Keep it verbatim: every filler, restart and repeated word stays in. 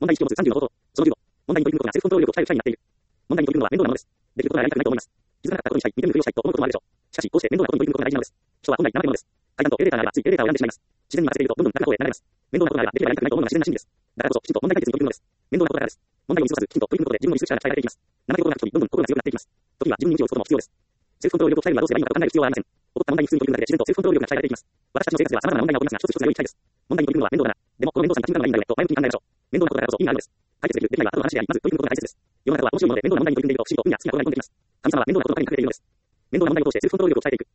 問題意識を持つさんじゅうの方法。そのじゅうご、問題に取り組むことがセルフコントロール力を鍛える社員になっている。問題に取り組むのは面倒なものです。できることならやりたくないと思います。気づかなかったことにしたい、見て見ぬふりをしたいと思うこともあるでしょう。しかし、こうして面倒なことに取り組むことが大事なのです。人は本来生き物です。階段とエレベーターならついエレベーターを選んでしまいます。自然に任せているとどんどん楽な方へ流れます。面倒なことならできればやりたくないと思うのが自然な心理です。だからこそ、きちんと問題解決に取り組むのです。面倒なことだからです。問題を見過ごさず、きちんと取り組むことで自分のリスク力が鍛えられていきます。怠け者が人にどんどん心が強くなっていきます。時には自分に無知を置くことも必要です。セルフコントロール力を鍛えるにはどうすればいいのかと考える必要はありません。起こった問題に普通に取り組むだけで自然とセルフコントロール力が鍛えられていきます。私たちの生活では様々な問題が起こりますが、一つ一つが良い機会です。問題に取り組むのは面倒だな。でも、この面倒さに立ち向かうのがいいんだよねと前向きに考えましょう。面倒なことだからこそ意味があるのです。解決できる、できないは後の話であり、まず取り組むことが大切です。世の中は面白いもので面倒な問題に取り組んでいると不思議と運や好きなことが生んできます。神様は面倒なことばかりにかけているのです。面倒な問題を通してセルフコントロール力を鍛えていく。